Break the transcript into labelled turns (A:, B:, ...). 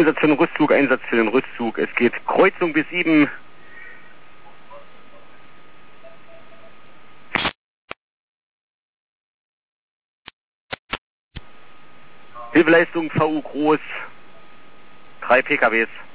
A: Einsatz für den Rüstzug, Einsatz für den Rüstzug. Es geht Kreuzung bis 7. Hilfeleistung VU Groß. 3 PKWs.